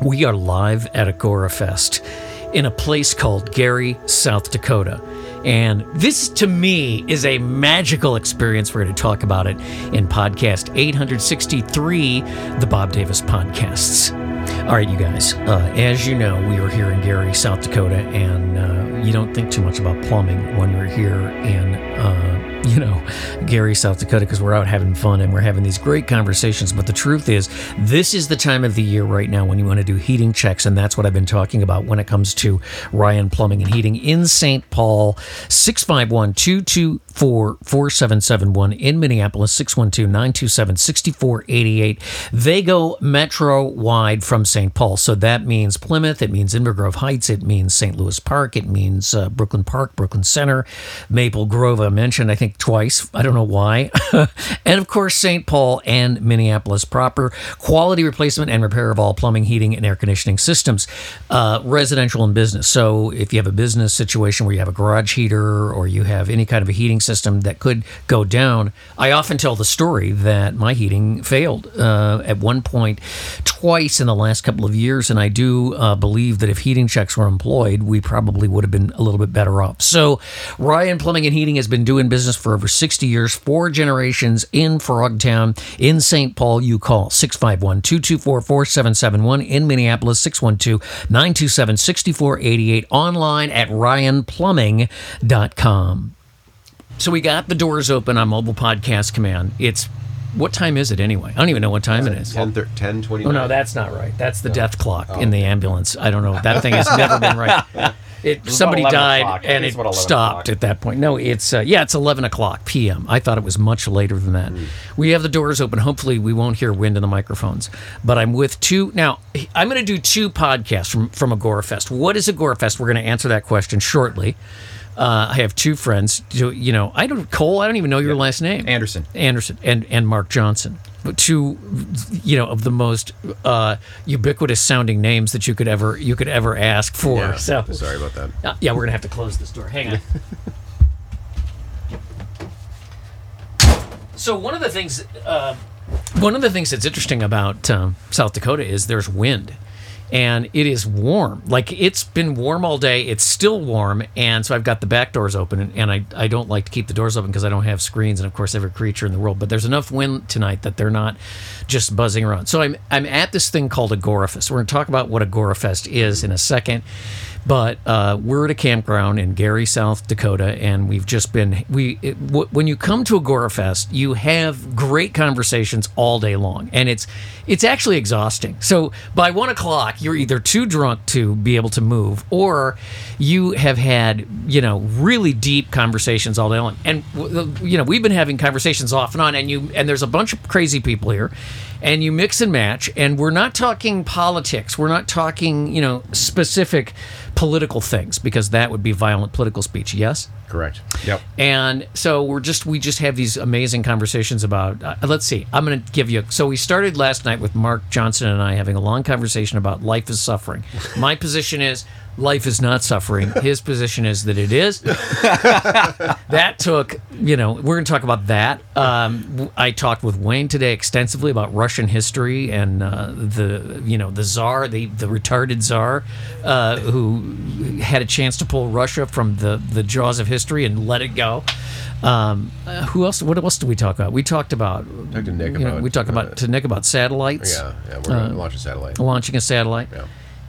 We are live at Agorafest in a place called Gary, South Dakota. And this, to me, is a magical experience. We're going to talk about it in podcast 863, the Bob Davis Podcasts. All right, you guys, as you know, we are here in Gary, South Dakota, and you don't think too much about plumbing when we're here in Gary, South Dakota, because we're out having fun and we're having these great conversations. But the truth is, this is the time of the year right now when you want to do heating checks, and that's what I've been talking about when it comes to Ryan Plumbing and Heating in St. Paul. 651-224-4771 in Minneapolis, 612-927-6488. They go metro-wide from St. Paul, so that means Plymouth, it means Inver Grove Heights, it means St. Louis Park, it means Brooklyn Park, Brooklyn Center, Maple Grove, I mentioned, I think, twice. I don't know why. And, of course, St. Paul and Minneapolis proper. Quality replacement and repair of all plumbing, heating, and air conditioning systems, residential and business. So if you have a business situation where you have a garage heater or you have any kind of a heating system that could go down, I often tell the story that my heating failed at one point twice in the last couple of years, and I do believe that if heating checks were employed, we probably would have been a little bit better off. So Ryan Plumbing and Heating has been doing business for over 60 years, 4 generations in Frogtown. In St. Paul, you call 651-224-4771. In Minneapolis, 612-927-6488. Online at ryanplumbing.com. So we got the doors open on Mobile Podcast Command. What time is it anyway? I don't even know what time it is. 10:29. Oh, no, that's not right. That's the death clock in the ambulance. I don't know. That thing has never been right. Somebody died and it stopped at that point. No, it's 11 o'clock p.m. I thought it was much later than that. We have the doors open. Hopefully we won't hear wind in the microphones. But I'm with two. Now, I'm going to do 2 podcasts from Agorafest. What is Agorafest? We're going to answer that question shortly. I have 2 friends. Cole, I don't even know your last name. Anderson, and Mark Johnson. 2, of the most ubiquitous sounding names that you could ever ask for. Yeah, so, sorry about that. We're gonna have to close this door. Hang on. So one of the things that's interesting about South Dakota is there's wind. And it is warm. Like, it's been warm all day. It's still warm. And so I've got the back doors open. And I don't like to keep the doors open because I don't have screens. And, of course, every creature in the world. But there's enough wind tonight that they're not just buzzing around. So I'm at this thing called Agorafest. We're going to talk about what Agorafest is in a second. But we're at a campground in Gary, South Dakota, and we've just been. When you come to Agorafest, you have great conversations all day long, and it's actually exhausting. So by 1 o'clock, you're either too drunk to be able to move, or you have had really deep conversations all day long. And we've been having conversations off and on, and there's a bunch of crazy people here. And you mix and match, and we're not talking politics. We're not talking, specific political things, because that would be violent political speech. Yes? Correct. Yep. And so we just have these amazing conversations about. Let's see. I'm going to give you. So we started last night with Mark Johnson and I having a long conversation about life is suffering. My position is life is not suffering. His position is that it is. That took, we're going to talk about that. I talked with Wayne today extensively about Russian history and the czar, the retarded czar, who had a chance to pull Russia from the jaws of history and let it go. Who else? What else did we talk about? We talked about. Talked to Nick about. We talked to Nick about satellites. Yeah, we're going to launch a satellite. Launching a satellite. Yeah.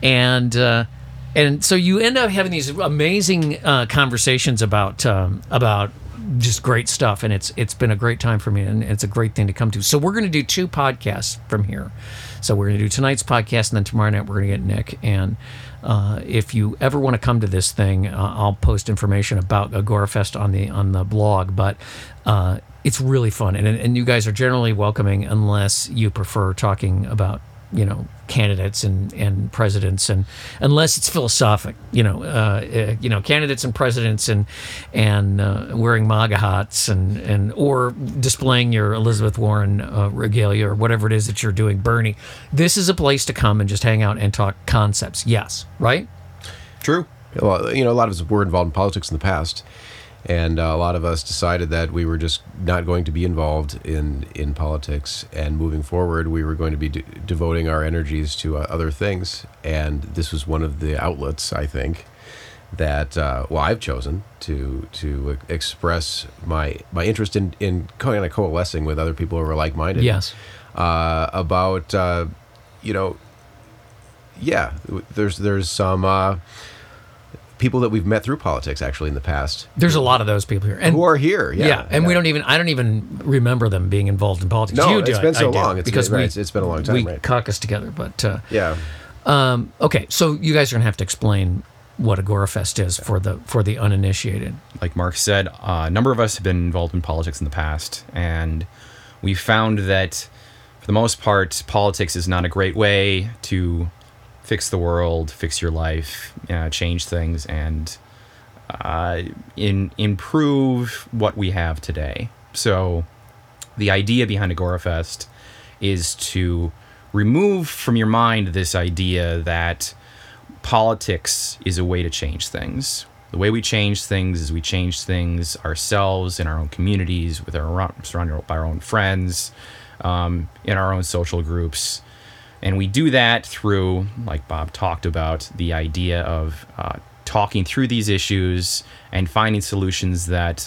And so you end up having these amazing conversations about just great stuff, and it's been a great time for me, and it's a great thing to come to. So we're going to do 2 podcasts from here. So we're going to do tonight's podcast, and then tomorrow night we're going to get Nick. And if you ever want to come to this thing, I'll post information about Agorafest on the blog. But it's really fun, and you guys are generally welcoming, unless you prefer talking about candidates and presidents, and unless it's philosophic, candidates and presidents and wearing MAGA hats and or displaying your Elizabeth Warren regalia or whatever it is that you're doing, Bernie. This is a place to come and just hang out and talk concepts. Yes, right? True. A lot of us were involved in politics in the past. And a lot of us decided that we were just not going to be involved in politics, and moving forward, we were going to be devoting our energies to other things. And this was one of the outlets, I think, that I've chosen to express my interest in kind of coalescing with other people who are like-minded. Yes. About there's some people that we've met through politics actually in the past. There's a lot of those people here, and who are here. Yeah, and I don't even remember them being involved in politics. No, you do, it's been so I do, long. Because it's been a long time. We right. caucus together, but yeah. Okay, so you guys are gonna have to explain what Agorafest is for the uninitiated. Like Mark said, a number of us have been involved in politics in the past, and we found that for the most part, politics is not a great way to fix the world, fix your life, change things, and improve what we have today. So the idea behind Agorafest is to remove from your mind this idea that politics is a way to change things. The way we change things is we change things ourselves in our own communities, with surrounded by our own friends, in our own social groups. And we do that through, like Bob talked about, the idea of talking through these issues and finding solutions that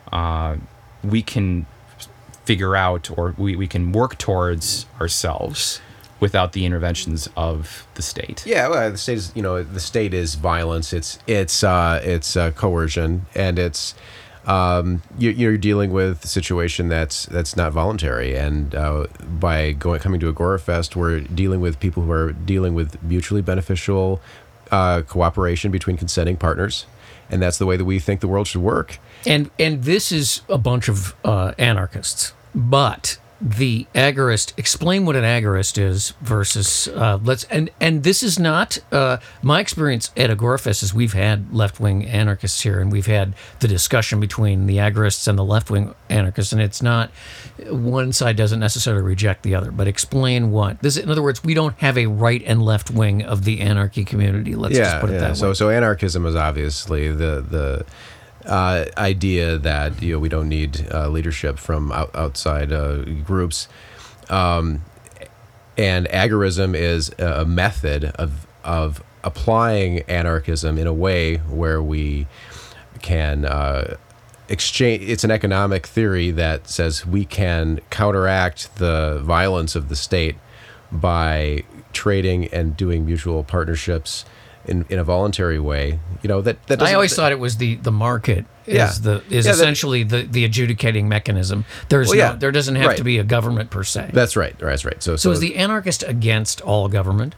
we can figure out, or we can work towards ourselves without the interventions of the state. Yeah, well, the state is violence. It's coercion, and it's you're dealing with a situation that's not voluntary. And by coming to Agorafest, we're dealing with people who are dealing with mutually beneficial cooperation between consenting partners, and that's the way that we think the world should work. And this is a bunch of anarchists, but the agorist, explain what an agorist is versus and this is not my experience at Agorafest is we've had left-wing anarchists here, and we've had the discussion between the agorists and the left-wing anarchists, and it's not one side doesn't necessarily reject the other, but explain what this. In other words, we don't have a right and left wing of the anarchy community. Let's just put it that way. So anarchism is obviously the idea that we don't need leadership from outside groups, and agorism is a method of applying anarchism in a way where we can exchange. It's an economic theory that says we can counteract the violence of the state by trading and doing mutual partnerships in a voluntary way. That I always thought it was the market is essentially the adjudicating mechanism. There doesn't have to be a government per se. That's right. So is the anarchist against all government?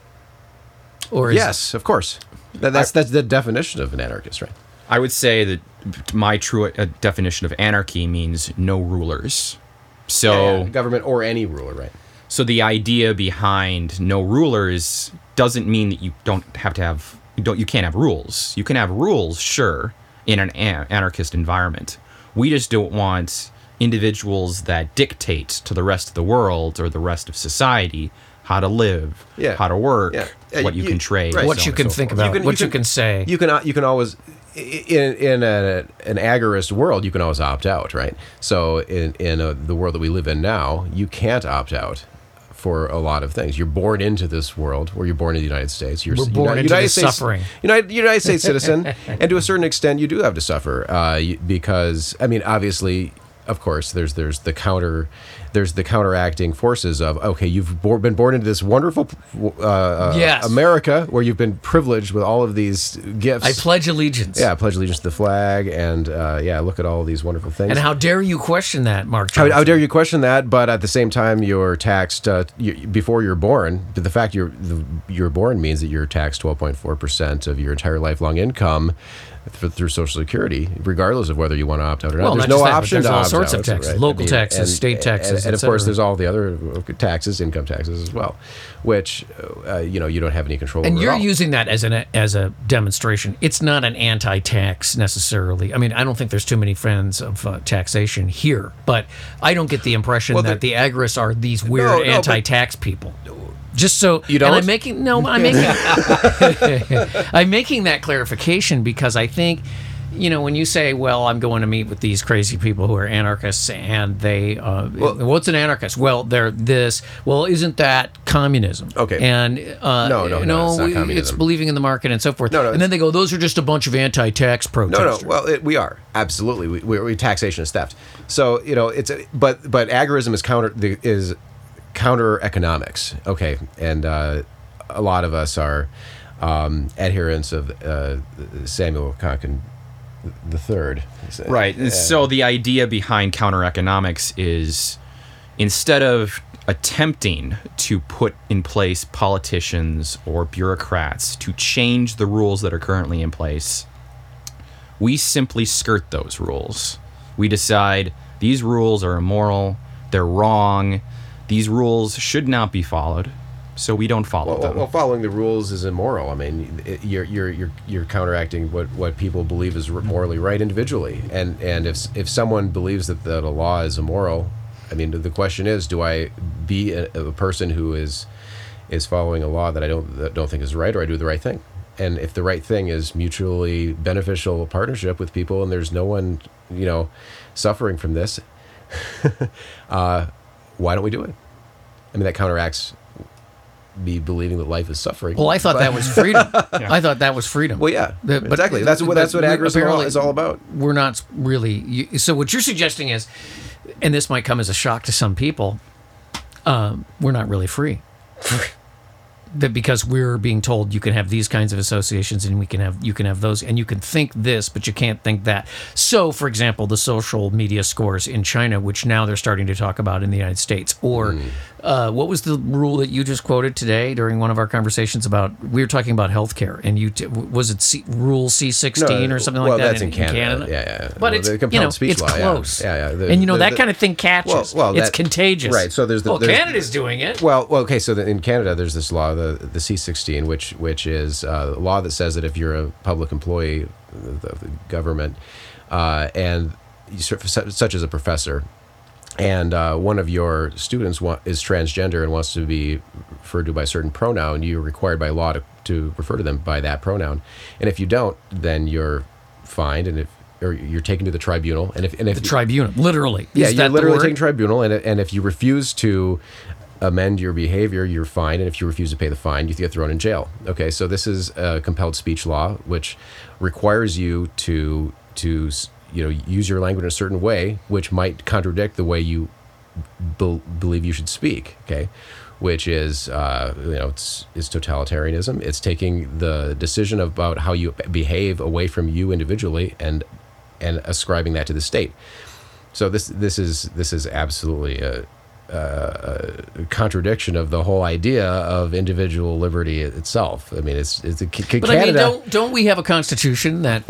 Or yes, of course. That's the definition of an anarchist, right? I would say that my true definition of anarchy means no rulers. So government or any ruler, right? So the idea behind no rulers doesn't mean that you can't have rules. You can have rules, sure, in an anarchist environment. We just don't want individuals that dictate to the rest of the world or the rest of society how to live, how to work, what you can trade, right. What you can think about, what you can say. You can always, in an agorist world, you can always opt out, right? So in the world that we live in now, you can't opt out for a lot of things. You're born into this world, where you're born in the United States. We're born into the suffering. United States citizen, and to a certain extent, you do have to suffer because, obviously, of course, there's the counteracting forces of, okay, you've been born into this wonderful America where you've been privileged with all of these gifts. I pledge allegiance. Yeah, I pledge allegiance to the flag, and look at all these wonderful things. And how dare you question that, Mark Johnson? How dare you question that? But at the same time, you're taxed before you're born. But the fact you're born means that you're taxed 12.4% of your entire lifelong income through Social Security, regardless of whether you want to opt out or not. Well, there's not no just option that, to there's all opt sorts out, of taxes, right? local taxes, state taxes, and of et cetera. course, there's all the other taxes, income taxes as well, which you don't have any control over. And you're at all. using that as a demonstration. It's not an anti-tax necessarily. I don't think there's too many fans of taxation here, but I don't get the impression that the agorists are these weird anti-tax people. Just so you don't. And I'm making I'm making that clarification because I think when you say, well, I'm going to meet with these crazy people who are anarchists, and they, what's an anarchist? Well, they're this. Well, isn't that communism? Okay. And No, it's not communism. It's believing in the market and so forth. No, and then they go, those are just a bunch of anti-tax protesters. No. Well, we are absolutely. We taxation is theft. So but agorism is counter economics. Okay, and a lot of us are adherents of Samuel Konkin III. Right. So the idea behind counter economics is, instead of attempting to put in place politicians or bureaucrats to change the rules that are currently in place, we simply skirt those rules. We decide these rules are immoral, they're wrong, these rules should not be followed, so we don't follow them. Well, following the rules is immoral. I mean, you're counteracting what people believe is morally right individually, and if someone believes that a law is immoral, I mean, the question is, do I be a person who is following a law that I don't think is right, or I do the right thing? And if the right thing is mutually beneficial partnership with people, and there's no one suffering from this, why don't we do it? I mean, that counteracts me believing that life is suffering. Well, I thought that was freedom. I thought that was freedom. Well, yeah, exactly. That's what agorism is all about. We're not really. So what you're suggesting is, and this might come as a shock to some people, we're not really free. That because we're being told you can have these kinds of associations, and you can have those, and you can think this, but you can't think that. So, for example, the social media scores in China, which now they're starting to talk about in the United States, or what was the rule that you just quoted today during one of our conversations about? We were talking about healthcare, and was it Rule C-16 or something like that? Well, that's in Canada. Yeah. But it's speech it's law, close. Yeah. And that kind of thing catches. Well, it's contagious. Right. So there's Canada's doing it. Well, okay. So in Canada, there's this law, the C-16, which is a law that says that if you're a public employee, the government, and such as a professor, and one of your students is transgender and wants to be referred to by a certain pronoun, you're required by law to refer to them by that pronoun. And if you don't, then you're fined, or you're taken to the tribunal. And if the tribunal, literally. Yeah, you're literally taken to tribunal, and if you refuse to amend your behavior, you're fined, and if you refuse to pay the fine, you get thrown in jail. Okay, so this is a compelled speech law, which requires you to use your language in a certain way, which might contradict the way you believe you should speak. Okay, which is it's totalitarianism. It's taking the decision about how you behave away from you individually and ascribing that to the state. So this is absolutely a contradiction of the whole idea of individual liberty itself. I mean, Canada. Don't we have a constitution that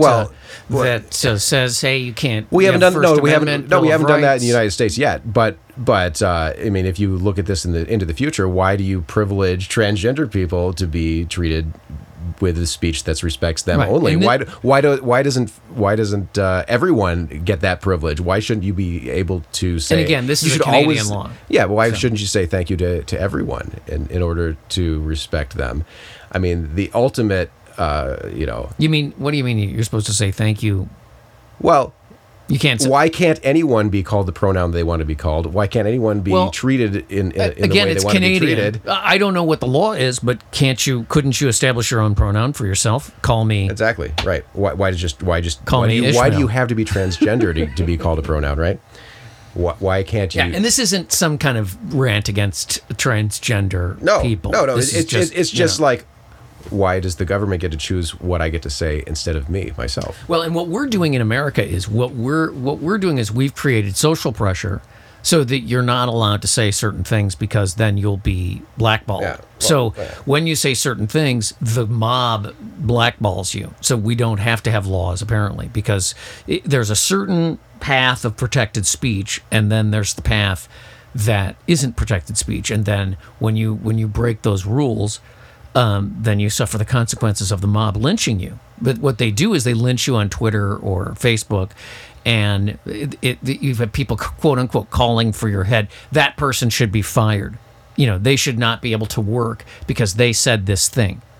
says, hey, you can't? We haven't done that in the United States yet. But I mean, if you look at this into the future, why do you privilege transgender people to be treated with a speech that respects them only? Why doesn't everyone get that privilege? Why shouldn't you be able to say? And again, this is a Canadian law. Yeah, but why shouldn't you say thank you to everyone in order to respect them? I mean, the ultimate, You mean, what do you mean? You're supposed to say thank you? Well, you can't say. Why can't anyone be called the pronoun they want to be called? Why can't anyone be treated in the way they want Canadian. to be treated? I don't know what the law is, but couldn't you establish your own pronoun for yourself? Call me. Exactly, right. Why do you have to be transgender to be called a pronoun, right? Why can't you? Yeah, and this isn't some kind of rant against transgender people. No. It's just like, why does the government get to choose what I get to say instead of myself? Well, and what we're doing in America is what we're doing is we've created social pressure so that you're not allowed to say certain things because then you'll be blackballed. When you say certain things, the mob blackballs you. So we don't have to have laws, apparently, because there's a certain path of protected speech, and then there's the path that isn't protected speech. And then when you break those rules, then you suffer the consequences of the mob lynching you. But what they do is they lynch you on Twitter or Facebook, and you have people, quote unquote, calling for your head. That person should be fired. They should not be able to work because they said this thing.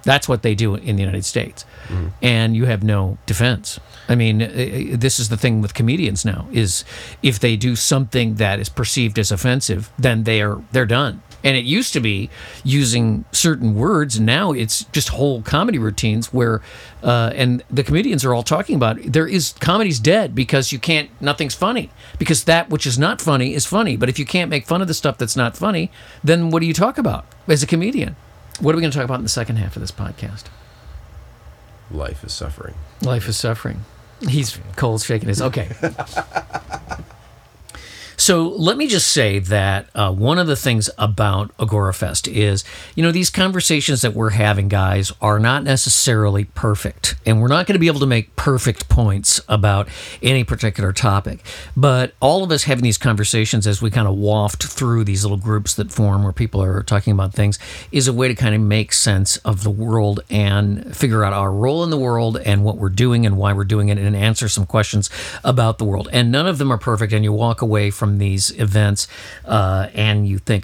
That's what they do in the United States. And you have no defense. I mean, this is the thing with comedians now, is if they do something that is perceived as offensive, then they're done. And it used to be using certain words. Now it's just whole comedy routines where, and the comedians are all talking about, comedy's dead because nothing's funny. Because that which is not funny is funny. But if you can't make fun of the stuff that's not funny, then what do you talk about as a comedian? What are we going to talk about in the second half of this podcast? Life is suffering. Life is suffering. Cole's shaking his... Okay. So let me just say that one of the things about AgoraFest is, these conversations that we're having, guys, are not necessarily perfect. And we're not going to be able to make perfect points about any particular topic. But all of us having these conversations as we kind of waft through these little groups that form where people are talking about things is a way to kind of make sense of the world and figure out our role in the world and what we're doing and why we're doing it and answer some questions about the world. And none of them are perfect, and you walk away from these events and you think,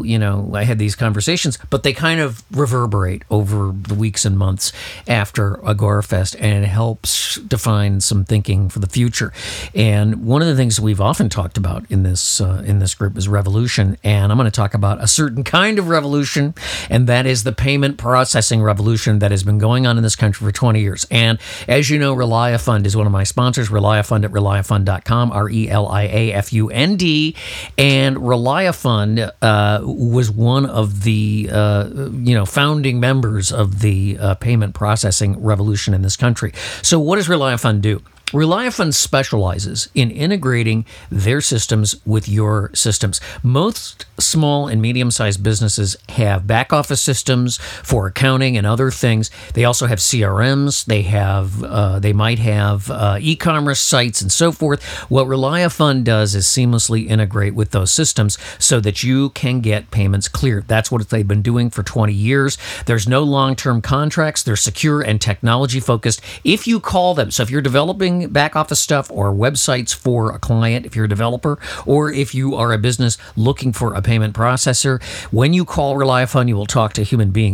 I had these conversations, but they kind of reverberate over the weeks and months after AgoraFest, and it helps define some thinking for the future. And one of the things we've often talked about in this group is revolution, and I'm going to talk about a certain kind of revolution, and that is the payment processing revolution that has been going on in this country for 20 years. And as you know, ReliaFund is one of my sponsors. ReliaFund at reliafund.com, ReliaFund. And ReliaFund was one of the founding members of the payment processing revolution in this country. So what does ReliaFund do? ReliaFund specializes in integrating their systems with your systems. Most small and medium-sized businesses have back-office systems for accounting and other things. They also have CRMs. They might have e-commerce sites and so forth. What ReliaFund does is seamlessly integrate with those systems so that you can get payments cleared. That's what they've been doing for 20 years. There's no long-term contracts. They're secure and technology-focused. If you call them, so if you're developing back office stuff or websites for a client, if you're a developer, or if you are a business looking for a payment processor, when you call ReliaFund, you will talk to a human being.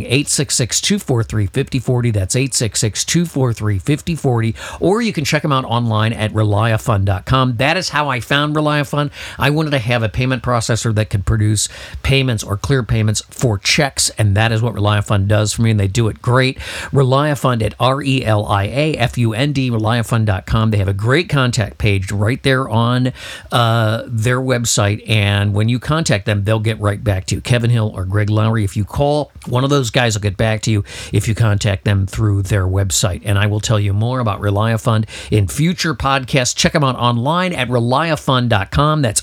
866-243-5040. That's 866-243-5040. Or you can check them out online at reliafund.com. That is how I found ReliaFund. I wanted to have a payment processor that could produce payments or clear payments for checks, and that is what ReliaFund does for me, and they do it great. ReliaFund at ReliaFund, reliafund.com. They have a great contact page right there on their website, and when you contact them, they'll get right back to you. Kevin Hill or Greg Lowry, if you call, one of those guys will get back to you if you contact them through their website. And I will tell you more about ReliaFund in future podcasts. Check them out online at reliafund.com. That's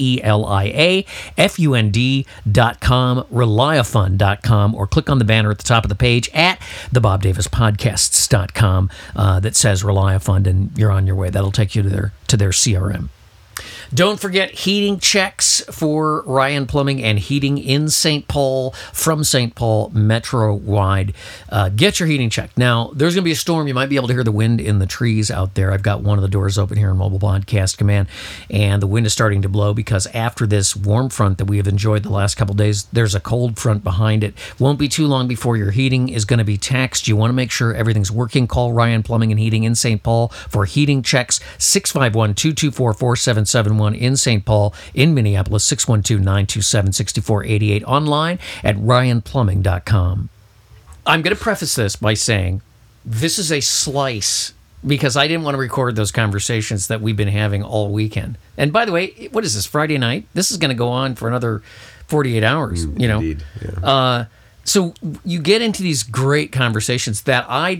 ReliaFund.com, reliafund.com, or click on the banner at the top of the page at thebobdavispodcasts.com that says ReliaFund, and you're on your way. That'll take you to their CRM. Don't forget heating checks for Ryan Plumbing and Heating in St. Paul, from St. Paul, metro-wide. Get your heating checked. Now, there's going to be a storm. You might be able to hear the wind in the trees out there. I've got one of the doors open here in Mobile Podcast Command, and the wind is starting to blow because after this warm front that we have enjoyed the last couple days, there's a cold front behind it. Won't be too long before your heating is going to be taxed. You want to make sure everything's working. Call Ryan Plumbing and Heating in St. Paul for heating checks, 651-224-4771 in St. Paul, in Minneapolis, 612-927-6488, online at ryanplumbing.com. I'm going to preface this by saying this is a slice because I didn't want to record those conversations that we've been having all weekend. And by the way, what is this, Friday night? This is going to go on for another 48 hours, Indeed, yeah. So you get into these great conversations that I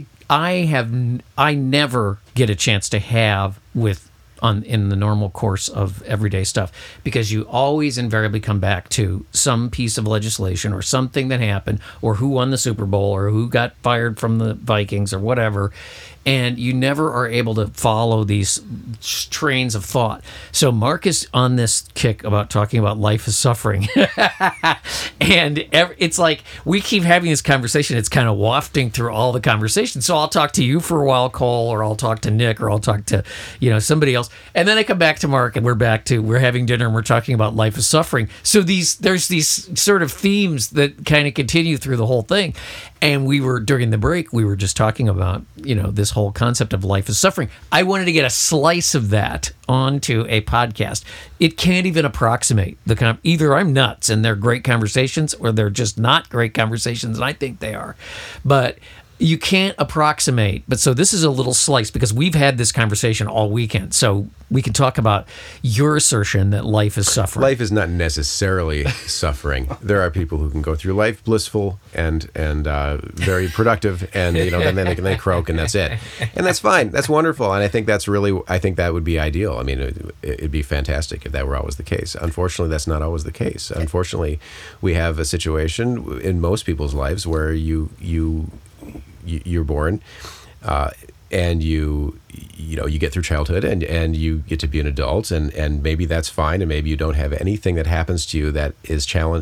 never get a chance to have in the normal course of everyday stuff, because you always invariably come back to some piece of legislation or something that happened, or who won the Super Bowl, or who got fired from the Vikings, or whatever. And you never are able to follow these trains of thought. So Mark is on this kick about talking about life is suffering. And it's like we keep having this conversation. It's kind of wafting through all the conversations. So I'll talk to you for a while, Cole, or I'll talk to Nick, or I'll talk to somebody else. else. And then I come back to Mark, and we're having dinner, and we're talking about life is suffering. So there's these sort of themes that kind of continue through the whole thing. And during the break, we were just talking about, this whole concept of life is suffering. I wanted to get a slice of that onto a podcast. It can't even approximate either I'm nuts and they're great conversations, or they're just not great conversations, and I think they are. But you can't approximate. But so this is a little slice, because we've had this conversation all weekend. So we can talk about your assertion that life is suffering. Life is not necessarily suffering. There are people who can go through life blissful and very productive, and then they croak, and that's it. And that's fine. That's wonderful. And I think that would be ideal. I mean, it'd be fantastic if that were always the case. Unfortunately, that's not always the case. Unfortunately, we have a situation in most people's lives where you're born, and you get through childhood, and you get to be an adult, and maybe that's fine, and maybe you don't have anything that happens to you that is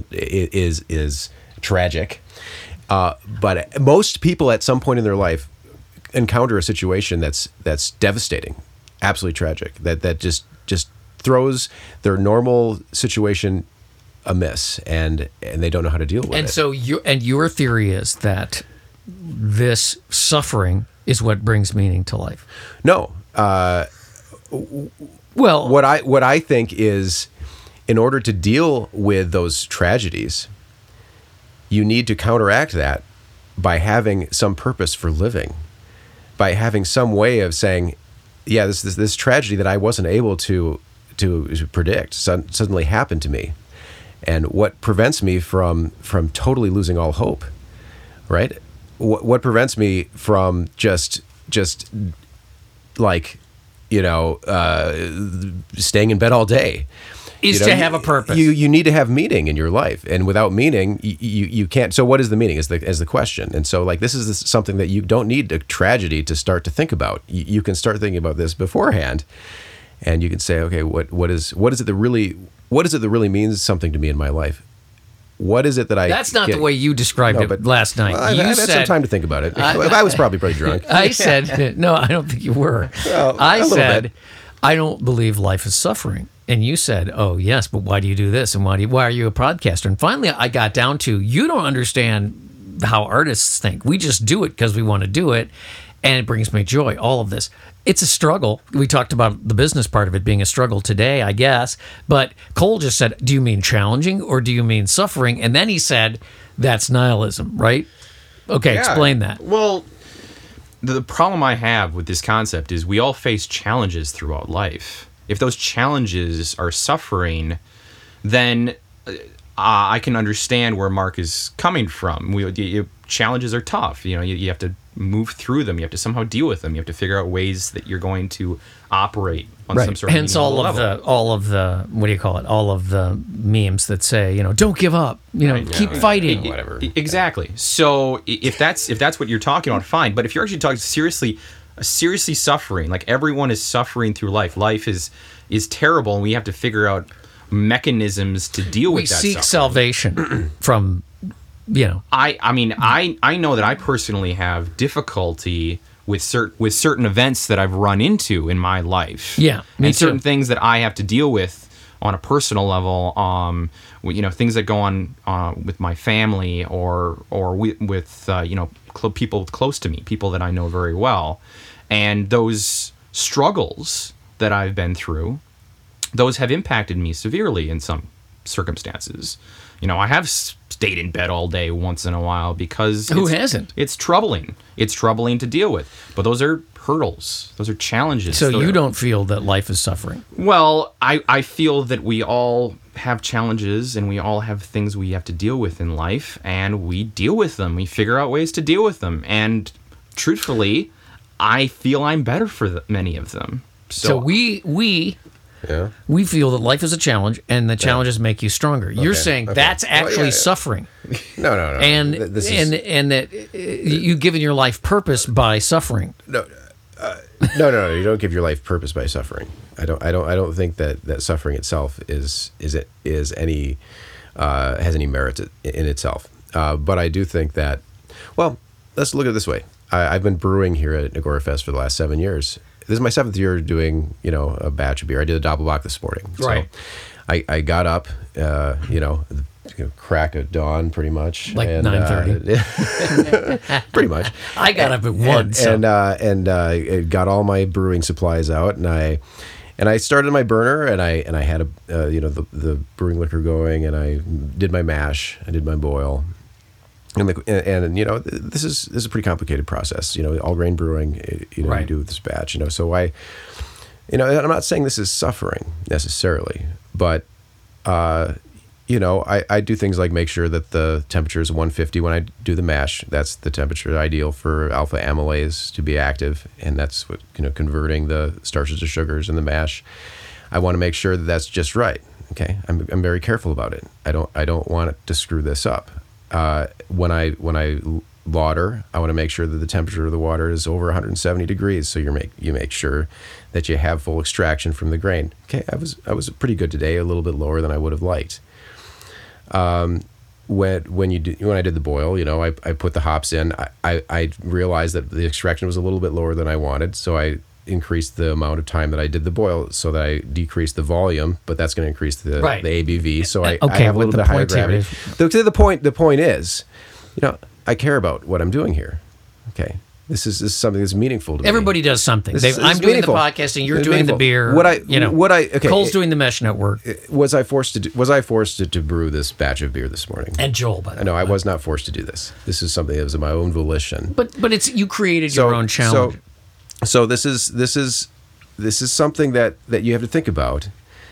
tragic. But most people at some point in their life encounter a situation that's devastating, absolutely tragic, that just throws their normal situation amiss, and they don't know how to deal with it. And so your theory is that this suffering is what brings meaning to life. No. Well, what I think is, in order to deal with those tragedies, you need to counteract that by having some purpose for living, by having some way of saying, yeah, this tragedy that I wasn't able to predict suddenly happened to me, and what prevents me from totally losing all hope, right? What prevents me from just like, staying in bed all day is to have a purpose. You need to have meaning in your life, and without meaning, you can't. So, what is the meaning? Is the question. And so, like, this is something that you don't need a tragedy to start to think about. You can start thinking about this beforehand, and you can say, okay, what is it that really means something to me in my life? What is it that I... That's not the way you described it last night. Well, I had some time to think about it. I was probably pretty drunk. I said... No, I don't think you were. Well, I said, I don't believe life is suffering. And you said, oh, yes, but why do you do this? And why are you a podcaster? And finally, I got down to, you don't understand how artists think. We just do it because we want to do it, and it brings me joy, all of this. It's a struggle. We talked about the business part of it being a struggle today, I guess. But Cole just said, do you mean challenging or do you mean suffering? And then he said, that's nihilism, right? Okay, explain that. Well, the problem I have with this concept is we all face challenges throughout life. If those challenges are suffering, then I can understand where Mark is coming from. Challenges are tough. You have to move through them. You have to somehow deal with them. You have to figure out ways that you're going to operate on some sort of hence all of the what do you call it? All of the memes that say, don't give up. Keep fighting. Whatever. Exactly. So if that's what you're talking about, fine. But if you're actually talking seriously suffering, like everyone is suffering through life. Life is terrible, and we have to figure out mechanisms to deal with that. We seek salvation from. I mean, I know that I personally have difficulty with certain events that I've run into in my life. Yeah, me and certain too. things that I have to deal with on a personal level. Things that go on with my family or with people close to me, people that I know very well, and those struggles that I've been through, those have impacted me severely in some circumstances. I have stayed in bed all day once in a while because who hasn't? It's troubling. It's troubling to deal with. But those are hurdles. Those are challenges. So you don't feel that life is suffering? Well, I feel that we all have challenges and we all have things we have to deal with in life, and we deal with them. We figure out ways to deal with them. And truthfully, I feel I'm better for many of them. So we feel that life is a challenge, and the challenges make you stronger. You're saying that's actually suffering. No. And that you've given your life purpose by suffering. No. You don't give your life purpose by suffering. I don't think that suffering itself has any merit in itself. But I do think that. Well, let's look at it this way. I've been brewing here at Agorafest for the last 7 years. this is my 7th year doing, a batch of beer. I did a Doppelbock this morning. Right. So I got up, crack of dawn pretty much. Like 9:30. Pretty much. I got up at 1. And got all my brewing supplies out, and I started my burner, and I had the brewing liquor going, and I did my mash, I did my boil, and this is a pretty complicated process. All grain brewing, Right. you do with this batch. So I'm not saying this is suffering necessarily, but I do things like make sure that the temperature is 150 when I do the mash. That's the temperature ideal for alpha amylase to be active, and that's what converting the starches to sugars in the mash. I want to make sure that that's just right. Okay, I'm very careful about it. I don't want it to screw this up. When I lauter, I want to make sure that the temperature of the water is over 170 degrees. So you make sure that you have full extraction from the grain. Okay, I was pretty good today, a little bit lower than I would have liked. When I did the boil, I put the hops in. I realized that the extraction was a little bit lower than I wanted, so I increased the amount of time that I did the boil, so that I decreased the volume, but that's going to increase the ABV. So I have a little bit higher gravity. The point is, I care about what I'm doing here. Okay. This is something that's meaningful to me. Everybody does something. This is I'm doing meaningful. the podcast, and you're It's doing meaningful. the beer. Okay. Cole's doing the Mesh Network, Was I forced to brew this batch of beer this morning? and Joel. By the way, No, I was not forced to do this. This is something that was of my own volition. but it's you created your own challenge. So this is something that you have to think about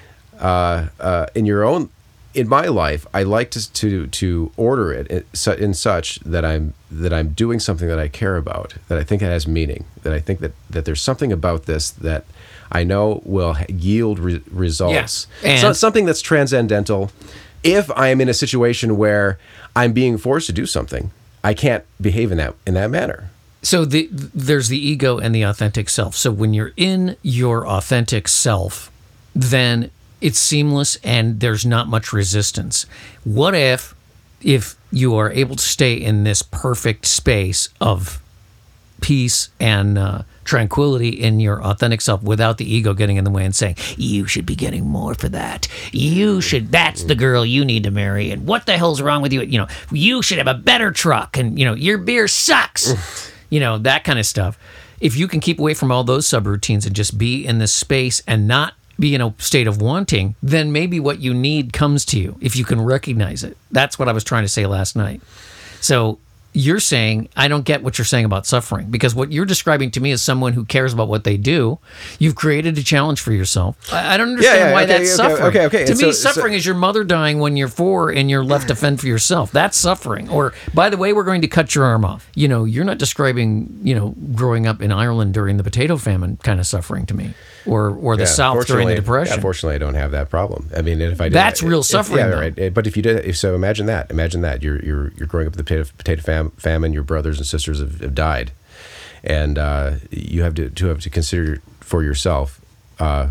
in your own. In my life, I like to order it in such that I'm doing something that I care about, that I think it has meaning, that I think that there's something about this that I know will yield results. Yes. And so it's something that's transcendental. If I am in a situation where I'm being forced to do something, I can't behave in that manner. So there's the ego and the authentic self. So when you're in your authentic self, then it's seamless and there's not much resistance. What if you are able to stay in this perfect space of peace and tranquility in your authentic self without the ego getting in the way and saying, you should be getting more for that. That's the girl you need to marry. And what the hell's wrong with you? You should have a better truck, and your beer sucks. That kind of stuff. If you can keep away from all those subroutines and just be in this space and not be in a state of wanting, then maybe what you need comes to you if you can recognize it. That's what I was trying to say last night. So you're saying, I don't get what you're saying about suffering, because what you're describing to me is someone who cares about what they do. You've created a challenge for yourself. I don't understand why that's suffering. Okay. To me, suffering is your mother dying when you're 4 and you're left to fend for yourself. That's suffering. Or, by the way, we're going to cut your arm off. You're not describing, growing up in Ireland during the potato famine kind of suffering to me. Or the South during the Depression. Fortunately, I don't have that problem. I mean, if I did, that's real suffering. Right. But if you did, so imagine that. You're growing up with the potato famine. Your brothers and sisters have died, and you have to consider for yourself. At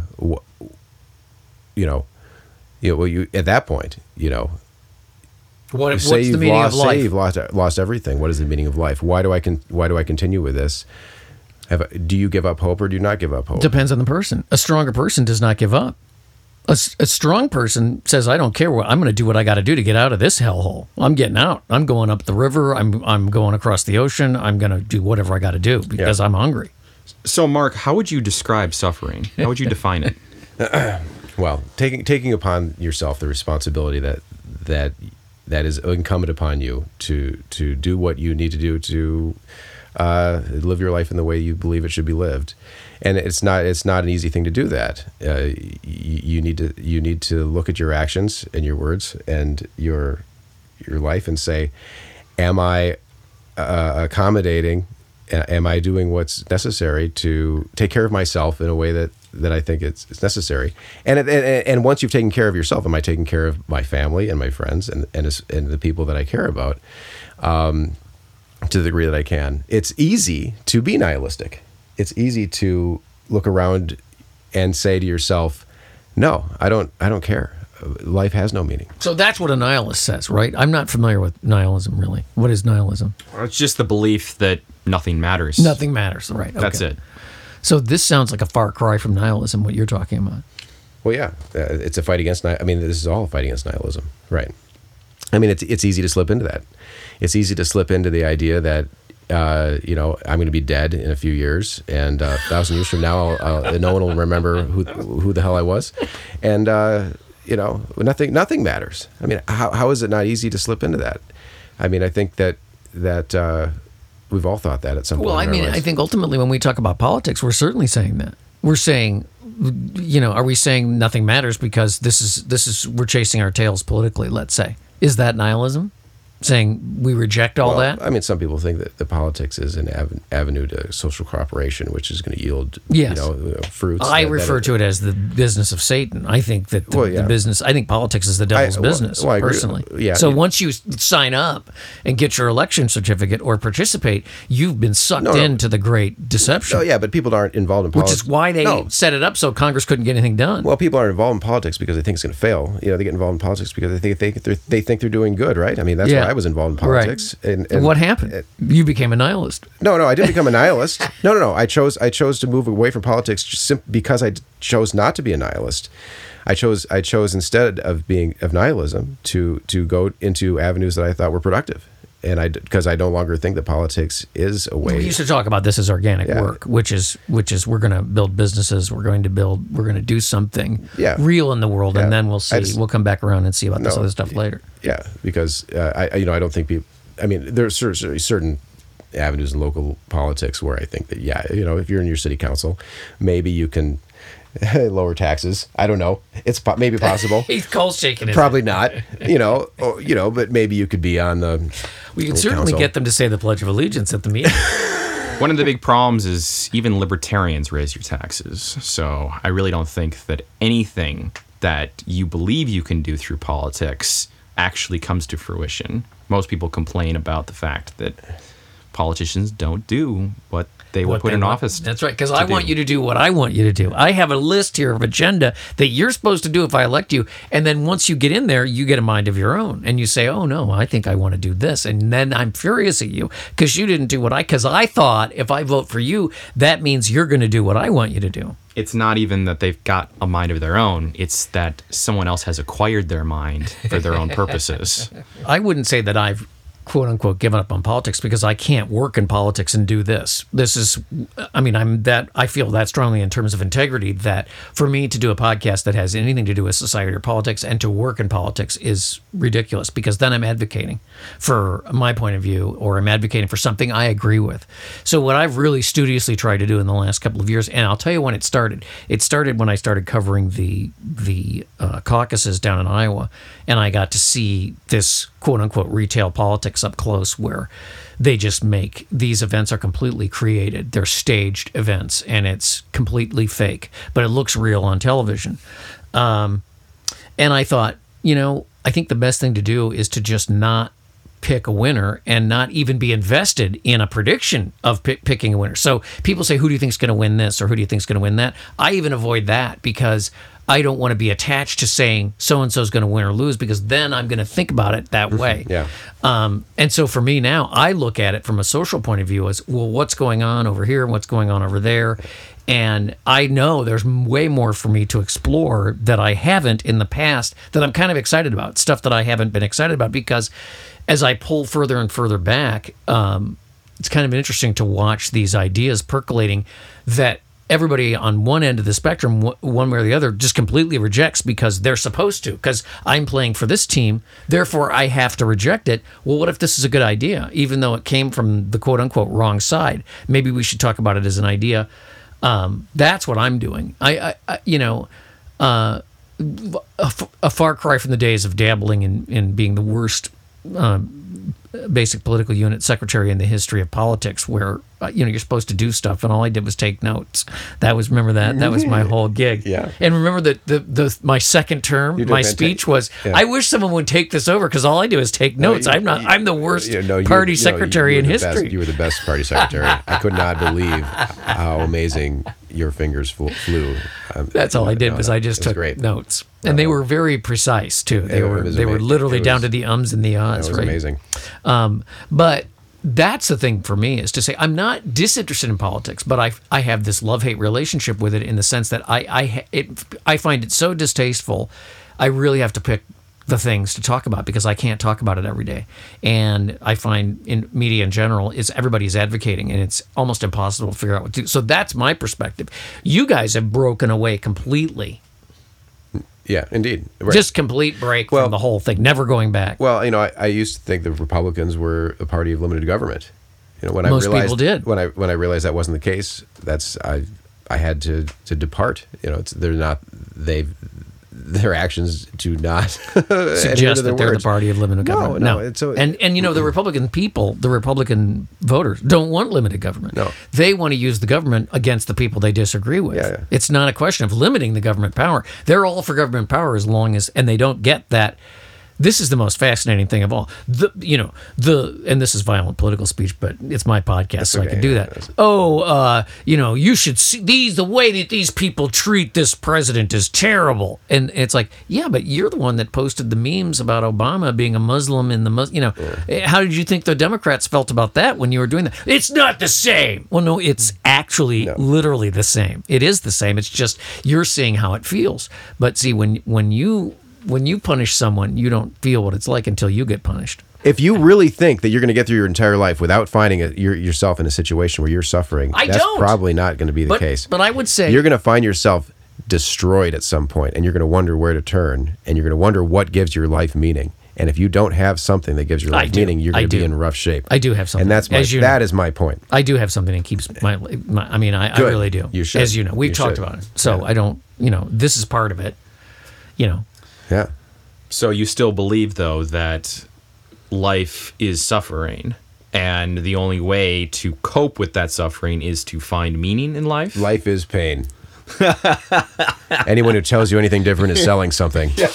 that point, what's the meaning of life? Say you've lost everything. What is the meaning of life? Why do I continue with this? Do you give up hope or do you not give up hope? Depends on the person. A stronger person does not give up. A strong person says, I don't care. I'm going to do what I got to do to get out of this hellhole. I'm getting out. I'm going up the river. I'm going across the ocean. I'm going to do whatever I got to do because I'm hungry. So, Mark, how would you describe suffering? How would you define it? Well, taking upon yourself the responsibility that is incumbent upon you to do what you need to do to live your life in the way you believe it should be lived, and it's not an easy thing to do that. You need to look at your actions and your words and your life and say, am I accommodating? Am I doing what's necessary to take care of myself in a way that I think it's necessary? And once you've taken care of yourself, am I taking care of my family and my friends and the people that I care about? To the degree that I can. It's easy to be nihilistic. It's easy to look around and say to yourself, no, I don't care. Life has no meaning. So that's what a nihilist says, right? I'm not familiar with nihilism, really. What is nihilism? Well, it's just the belief that nothing matters. Nothing matters, right? Okay. That's it. So this sounds like a far cry from nihilism, what you're talking about. Well, yeah, it's a fight against. I mean, this is all a fight against nihilism, right? I mean, it's easy to slip into that. It's easy to slip into the idea that I'm going to be dead in a few years, and 1,000 years from now, no one will remember who the hell I was, and nothing matters. I mean, how is it not easy to slip into that? I mean, I think that we've all thought that at some point. Well, I mean, I think ultimately when we talk about politics, we're certainly saying that. We're saying, are we saying nothing matters because this is we're chasing our tails politically? Let's say, is that nihilism? Saying we reject all that? I mean, some people think that the politics is an avenue to social cooperation, which is going to yield, fruits. I refer to it as the business of Satan. I think that the business. I think politics is the devil's business. I agree. Personally, yeah. So once you sign up and get your election certificate or participate, you've been sucked into the great deception. Oh yeah, but people aren't involved in politics, which is why they set it up so Congress couldn't get anything done. Well, people aren't involved in politics because they think it's going to fail. They get involved in politics because they think they're doing good, right? I mean, that's why I was involved in politics. Right. And what happened? You became a nihilist. No, I didn't become a nihilist. No. I chose to move away from politics just because I chose not to be a nihilist. I chose instead of nihilism to go into avenues that I thought were productive. And because I no longer think that politics is a way. We used to talk about this as organic work, which is we're going to build businesses, we're going to do something real in the world, and then we'll see. We'll come back around and see about this other stuff later. Yeah, because I don't think people. I mean, there's certain avenues in local politics where I think that if you're in your city council, maybe you can lower taxes. I don't know. It's maybe possible. He's cold shaking it. Probably not. But maybe you could be on the. We can certainly get them to say the Pledge of Allegiance at the meeting. One of the big problems is even libertarians raise your taxes. So I really don't think that anything that you believe you can do through politics actually comes to fruition. Most people complain about the fact that politicians don't do what they were put in office. That's right, because I want you to do what I want you to do. I have a list here of agenda that you're supposed to do if I elect you, and then once you get in there, you get a mind of your own, and you say, oh no, I think I want to do this, and then I'm furious at you because you didn't do because I thought if I vote for you, that means you're going to do what I want you to do. It's not even that they've got a mind of their own. It's that someone else has acquired their mind for their own purposes. I wouldn't say that I've quote unquote given up on politics because I can't work in politics and do this. I feel that strongly in terms of integrity that for me to do a podcast that has anything to do with society or politics and to work in politics is ridiculous because then I'm advocating for my point of view or I'm advocating for something I agree with. So what I've really studiously tried to do in the last couple of years, and I'll tell you when it started when I started covering the caucuses down in Iowa, and I got to see this quote unquote retail politics up close where they just make these events are completely created. They're staged events and it's completely fake, but it looks real on television. And I thought, I think the best thing to do is to just not pick a winner and not even be invested in a prediction of picking a winner. So people say, who do you think is going to win this or who do you think is going to win that? I even avoid that because I don't want to be attached to saying so-and-so is going to win or lose because then I'm going to think about it that way. Yeah. And so for me now, I look at it from a social point of view as, well, what's going on over here? What's going on over there? And I know there's way more for me to explore that I haven't in the past that I'm kind of excited about, stuff that I haven't been excited about because as I pull further and further back, it's kind of interesting to watch these ideas percolating that everybody on one end of the spectrum, one way or the other, just completely rejects because they're supposed to, because I'm playing for this team, therefore I have to reject it. Well, what if this is a good idea, even though it came from the quote-unquote wrong side? Maybe we should talk about it as an idea. That's what I'm doing. A far cry from the days of dabbling in being the worst basic political unit secretary in the history of politics where you're supposed to do stuff and all I did was take notes. That was my whole gig. Yeah. And remember that my second term, my speech was, I wish someone would take this over because all I do is take notes. I'm the worst party secretary in history. You were the best party secretary. I could not believe how amazing your fingers flew. That's all I did was I just took notes. And they were very precise too. They were literally down to the ums and the ahs. That was amazing. But that's the thing for me, is to say I'm not disinterested in politics, but I have this love-hate relationship with it, in the sense that I find it so distasteful. I really have to pick the things to talk about, because I can't talk about it every day. And I find in media in general, everybody's advocating, and it's almost impossible to figure out what to do. So that's my perspective. You guys have broken away completely. Yeah, indeed. Right. Just complete break from the whole thing, never going back. Well, I used to think the Republicans were a party of limited government. When Most I realized, people did. When I realized that wasn't the case, I had to depart. They're not their actions do not suggest that they're the party of limited government. No. And the Republican people, the Republican voters, don't want limited government. No. They want to use the government against the people they disagree with. Yeah. It's not a question of limiting the government power. They're all for government power as long as, and they don't get that. This is the most fascinating thing of all. And this is violent political speech, but it's my podcast, so I can do that. You should see the way that these people treat this president is terrible. And it's like, yeah, but you're the one that posted the memes about Obama being a Muslim in the How did you think the Democrats felt about that when you were doing that? It's not the same. Well, no, it's actually literally the same. It is the same. It's just you're seeing how it feels. But see, when you punish someone, you don't feel what it's like until you get punished. If you really think that you're going to get through your entire life without finding yourself in a situation where you're suffering, that's probably not going to be the case. But I would say you're going to find yourself destroyed at some point, and you're going to wonder where to turn, and you're going to wonder what gives your life meaning. And if you don't have something that gives your life meaning, you're going to be in rough shape. I do have something, and that is my point. I do have something that keeps my I really do. You should. As you know, we've talked about it. So I don't. This is part of it. Yeah. So you still believe, though, that life is suffering, and the only way to cope with that suffering is to find meaning in life? Life is pain. Anyone who tells you anything different is selling something. You've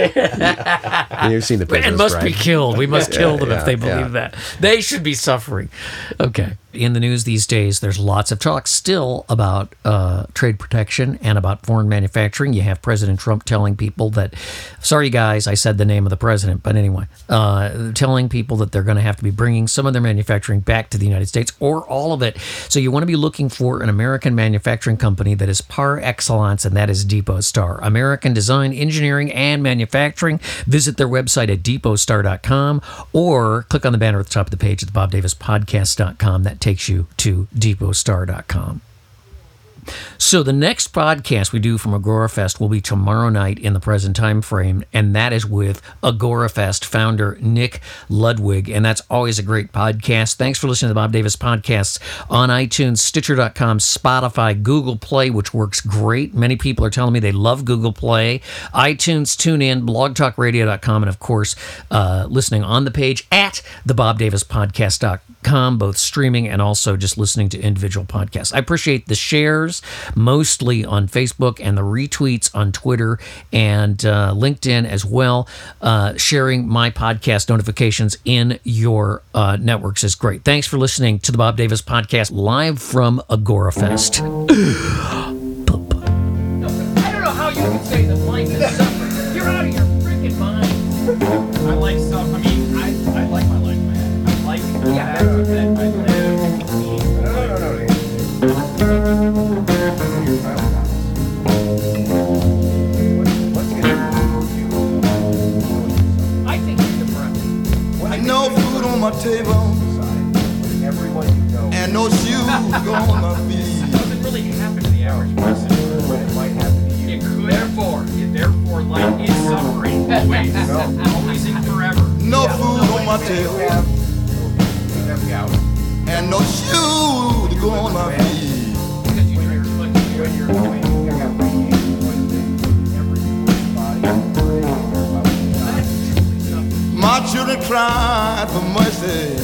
seen the Princess And must Bride. be killed. We must kill them if they believe that. They should be suffering. Okay. In the news these days, there's lots of talk still about trade protection and about foreign manufacturing. You have President Trump telling people that, sorry guys, I said the name of the president, but anyway, telling people that they're going to have to be bringing some of their manufacturing back to the United States, or all of it. So you want to be looking for an American manufacturing company that is par excellence, and that is Depot Star. American design, engineering, and manufacturing. Visit their website at depotstar.com, or click on the banner at the top of the page at the BobDavisPodcast.com. That takes you to depotstar.com. So the next podcast we do from AgoraFest will be tomorrow night in the present time frame, and that is with AgoraFest founder Nick Ludwig, and that's always a great podcast. Thanks for listening to the Bob Davis Podcasts on iTunes, Stitcher.com, Spotify, Google Play, which works great. Many people are telling me they love Google Play, iTunes, TuneIn, BlogTalkRadio.com, and of course, listening on the page at thebobdavispodcast.com, both streaming and also just listening to individual podcasts. I appreciate the shares, mostly on Facebook, and the retweets on Twitter and LinkedIn as well. Sharing my podcast notifications in your networks is great. Thanks for listening to the Bob Davis Podcast live from AgoraFest. I don't know how you can say that life is suffering. You're out of your freaking mind. I like stuff. I mean, I like my life, man. I like the fact that I live. I think you're depressed. No food on my table, and no shoes on my feet. Doesn't really happen to the average person. It might happen to you. It could. Therefore, life is suffering. Always. Always and forever. No food on my table, and no shoes to go on my feet. My children cried for mercy.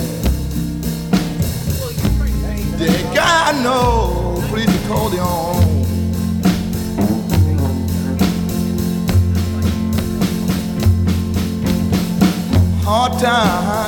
They got no police to call their own. Hard time